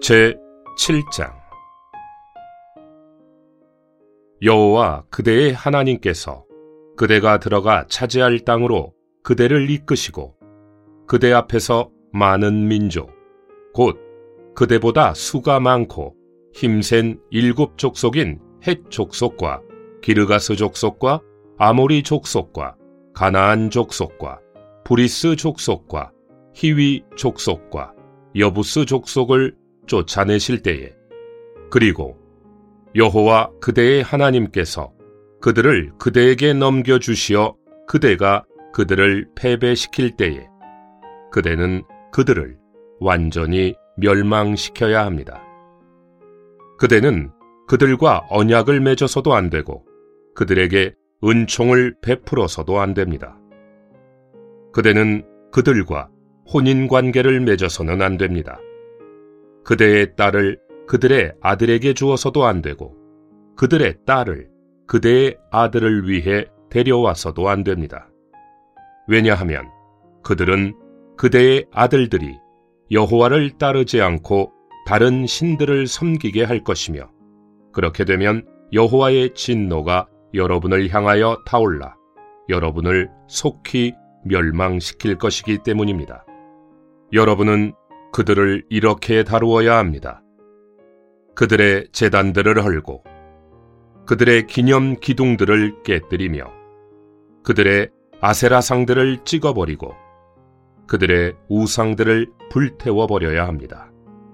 제7장. 여호와 그대의 하나님께서 그대가 들어가 차지할 땅으로 그대를 이끄시고 그대 앞에서 많은 민족, 곧 그대보다 수가 많고 힘센 7 족속인 헷 족속과 기르가스 족속과 아모리 족속과 가나안 족속과 브리스 족속과 히위 족속과 여부스 족속을 쫓아내실 때에, 그리고 여호와 그대의 하나님께서 그들을 그대에게 넘겨주시어 그대가 그들을 패배시킬 때에 그대는 그들을 완전히 멸망시켜야 합니다. 그대는 그들과 언약을 맺어서도 안 되고 그들에게 은총을 베풀어서도 안 됩니다. 그대는 그들과 혼인관계를 맺어서는 안 됩니다. 그대의 딸을 그들의 아들에게 주어서도 안 되고 그들의 딸을 그대의 아들을 위해 데려와서도 안 됩니다. 왜냐하면 그들은 그대의 아들들이 여호와를 따르지 않고 다른 신들을 섬기게 할 것이며, 그렇게 되면 여호와의 진노가 여러분을 향하여 타올라 여러분을 속히 멸망시킬 것이기 때문입니다. 여러분은 그들을 이렇게 다루어야 합니다. 그들의 제단들을 헐고 그들의 기념 기둥들을 깨뜨리며 그들의 아세라상들을 찍어버리고 그들의 우상들을 불태워버려야 합니다.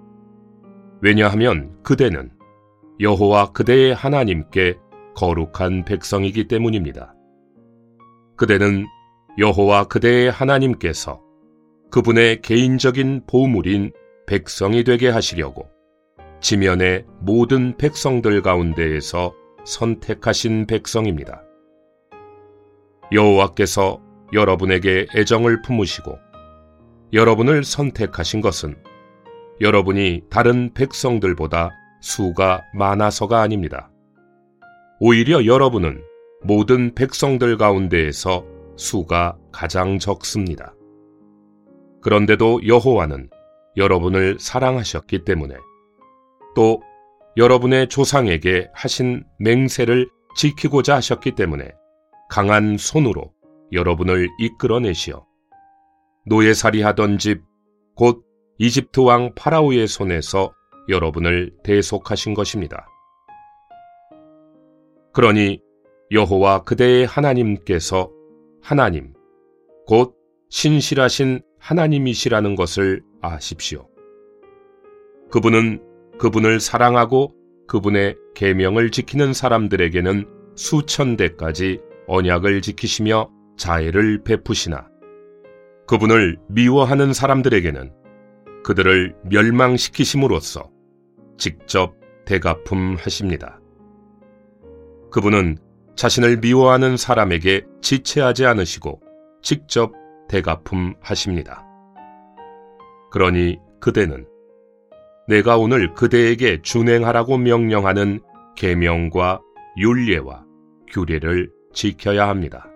왜냐하면 그대는 여호와 그대의 하나님께 거룩한 백성이기 때문입니다. 그대는 여호와 그대의 하나님께서 그분의 개인적인 보물인 백성이 되게 하시려고 지면의 모든 백성들 가운데에서 선택하신 백성입니다. 여호와께서 여러분에게 애정을 품으시고 여러분을 선택하신 것은 여러분이 다른 백성들보다 수가 많아서가 아닙니다. 오히려 여러분은 모든 백성들 가운데에서 수가 가장 적습니다. 그런데도 여호와는 여러분을 사랑하셨기 때문에, 또 여러분의 조상에게 하신 맹세를 지키고자 하셨기 때문에 강한 손으로 여러분을 이끌어내시어 노예살이 하던 집, 곧 이집트 왕 파라오의 손에서 여러분을 대속하신 것입니다. 그러니 여호와 그대의 하나님께서 하나님, 곧 신실하신 하나님이시라는 것을 아십시오. 그분은 그분을 사랑하고 그분의 계명을 지키는 사람들에게는 수천 대까지 언약을 지키시며 자애를 베푸시나 그분을 미워하는 사람들에게는 그들을 멸망시키심으로써 직접 대갚음하십니다. 그분은 자신을 미워하는 사람에게 지체하지 않으시고 직접 대갚음하십니다. 그러니 그대는 내가 오늘 그대에게 준행하라고 명령하는 계명과 율례와 규례를 지켜야 합니다.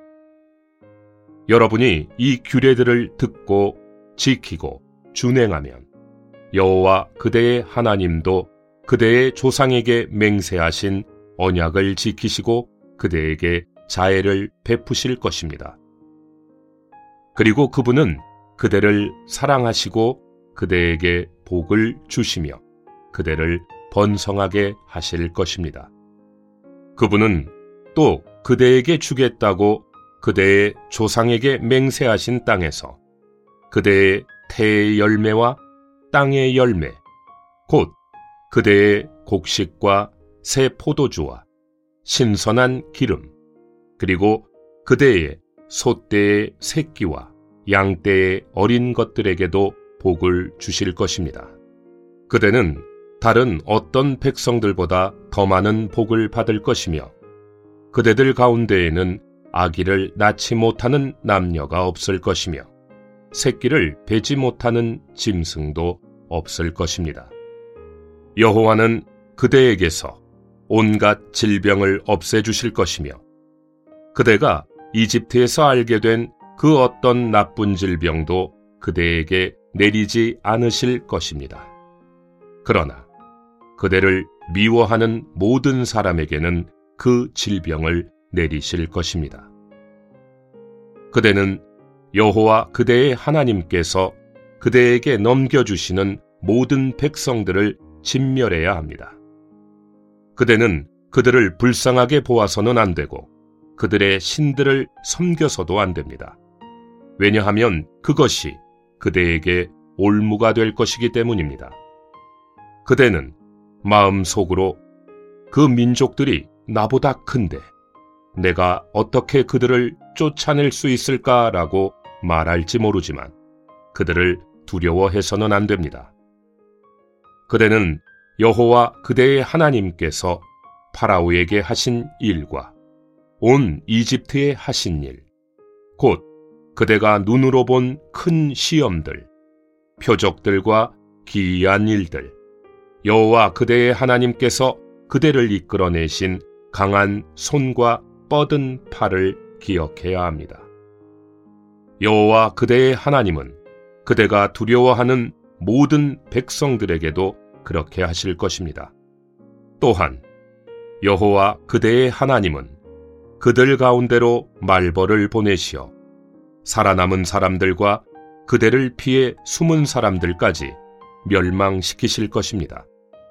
여러분이 이 규례들을 듣고 지키고 준행하면 여호와 그대의 하나님도 그대의 조상에게 맹세하신 언약을 지키시고 그대에게 자애를 베푸실 것입니다. 그리고 그분은 그대를 사랑하시고 그대에게 복을 주시며 그대를 번성하게 하실 것입니다. 그분은 또 그대에게 주겠다고 그대의 조상에게 맹세하신 땅에서 그대의 태의 열매와 땅의 열매, 곧 그대의 곡식과 새 포도주와 신선한 기름, 그리고 그대의 소떼의 새끼와 양떼의 어린 것들에게도 복을 주실 것입니다. 그대는 다른 어떤 백성들보다 더 많은 복을 받을 것이며 그대들 가운데에는 아기를 낳지 못하는 남녀가 없을 것이며 새끼를 베지 못하는 짐승도 없을 것입니다. 여호와는 그대에게서 온갖 질병을 없애주실 것이며 그대가 이집트에서 알게 된 그 어떤 나쁜 질병도 그대에게 내리지 않으실 것입니다. 그러나 그대를 미워하는 모든 사람에게는 그 질병을 내리실 것입니다. 그대는 여호와 그대의 하나님께서 그대에게 넘겨주시는 모든 백성들을 진멸해야 합니다. 그대는 그들을 불쌍하게 보아서는 안 되고 그들의 신들을 섬겨서도 안 됩니다. 왜냐하면 그것이 그대에게 올무가 될 것이기 때문입니다. 그대는 마음속으로 그 민족들이 나보다 큰데 내가 어떻게 그들을 쫓아낼 수 있을까라고 말할지 모르지만 그들을 두려워해서는 안 됩니다. 그대는 여호와 그대의 하나님께서 파라오에게 하신 일과 온 이집트에 하신 일, 곧 그대가 눈으로 본 큰 시험들, 표적들과 기이한 일들, 여호와 그대의 하나님께서 그대를 이끌어내신 강한 손과 뻗은 팔을 기억해야 합니다. 여호와 그대의 하나님은 그대가 두려워하는 모든 백성들에게도 그렇게 하실 것입니다. 또한 여호와 그대의 하나님은 그들 가운데로 말벌을 보내시어 살아남은 사람들과 그대를 피해 숨은 사람들까지 멸망시키실 것입니다.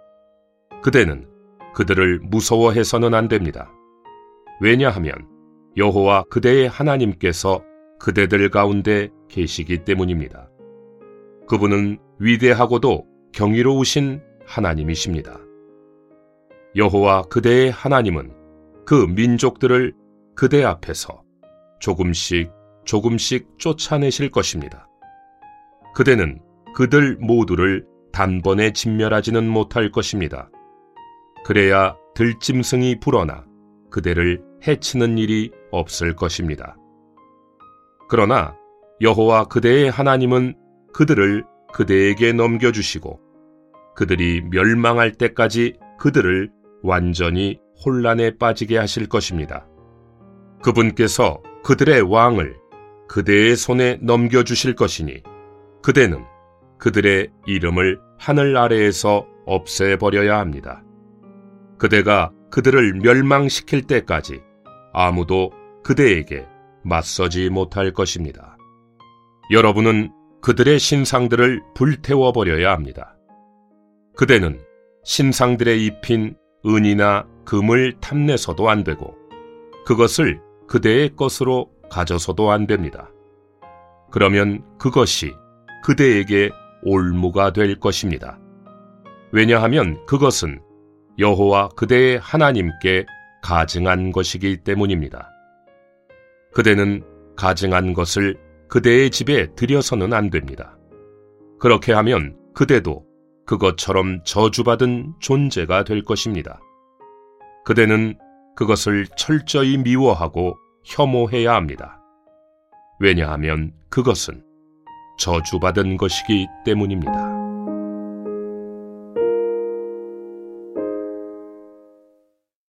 그대는 그들을 무서워해서는 안 됩니다. 왜냐하면 여호와 그대의 하나님께서 그대들 가운데 계시기 때문입니다. 그분은 위대하고도 경이로우신 하나님이십니다. 여호와 그대의 하나님은 그 민족들을 그대 앞에서 조금씩 쫓아내실 것입니다. 그대는 그들 모두를 단번에 진멸하지는 못할 것입니다. 그래야 들짐승이 불어나 그대를 해치는 일이 없을 것입니다. 그러나 여호와 그대의 하나님은 그들을 그대에게 넘겨주시고 그들이 멸망할 때까지 그들을 완전히 혼란에 빠지게 하실 것입니다. 그분께서 그들의 왕을 그대의 손에 넘겨주실 것이니 그대는 그들의 이름을 하늘 아래에서 없애버려야 합니다. 그대가 그들을 멸망시킬 때까지 아무도 그대에게 맞서지 못할 것입니다. 여러분은 그들의 신상들을 불태워버려야 합니다. 그대는 신상들에 입힌 은이나 금을 탐내서도 안 되고 그것을 그대의 것으로 가져서도 안 됩니다. 그러면 그것이 그대에게 올무가 될 것입니다. 왜냐하면 그것은 여호와 그대의 하나님께 가증한 것이기 때문입니다. 그대는 가증한 것을 그대의 집에 들여서는 안 됩니다. 그렇게 하면 그대도 그것처럼 저주받은 존재가 될 것입니다. 그대는 그것을 철저히 미워하고 혐오해야 합니다. 왜냐하면 그것은 저주받은 것이기 때문입니다.